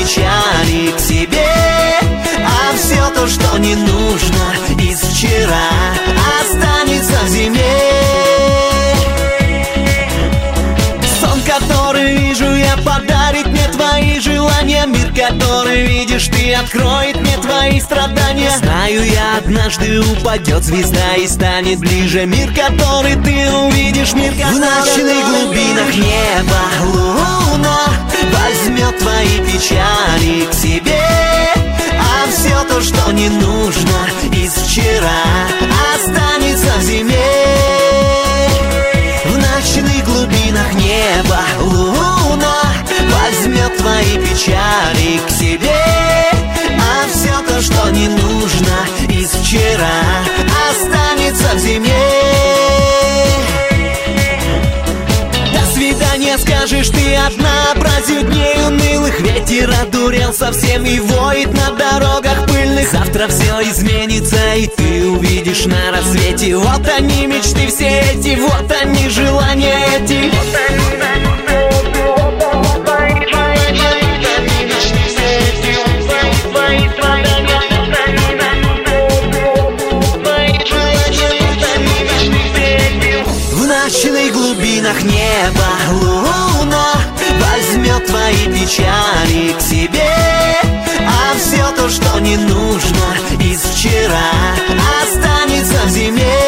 печали к себе. А все то, что не нужно из вчера, останется в зиме. Сон, который вижу я, подарит мне твои желания. Мир, который видишь ты, откроет мне твои страдания. Знаю я, однажды упадет звезда и станет ближе. Мир, который ты увидишь, мир, который... В ночных глубинах неба луна возьмет твои печали к себе. А все то, что не нужно из вчера, останется в зиме. В ночных глубинах неба луна возьмет твои печали к себе. А все то, что не нужно из вчера, останется в зиме. До свидания, скажешь ты однообразию дней унылых. Ветер одурел совсем и воет на дорогах пыльных. Завтра все изменится, и ты увидишь на рассвете. Вот они, мечты все эти, вот они, желания эти. В ночных глубинах неба луна возьмет твои печали к себе. А все то, что не нужно из вчера, останется в зиме.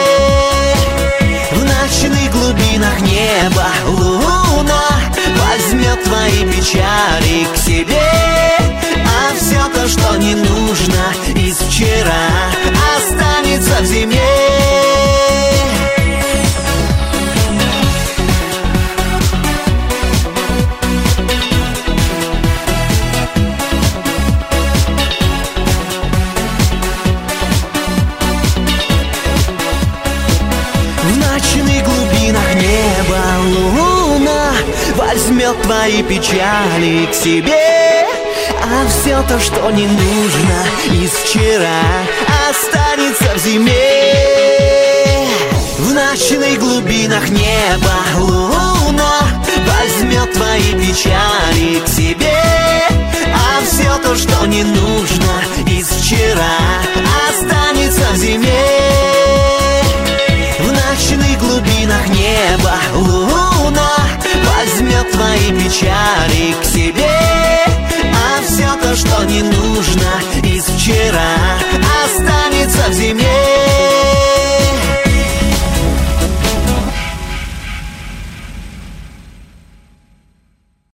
В ночных глубинах неба луна возьмет твои печали к себе. А все то, что не нужно из вчера, останется в зиме. В ночных глубинах неба луна возьмет твои печали к себе. А все то, что не нужно из вчера, останется в зиме. В ночных глубинах неба луна возьмет твои печали к себе. А все то, что не нужно из вчера, останется в зиме. В ночных глубинах неба луна возьмет твои печали к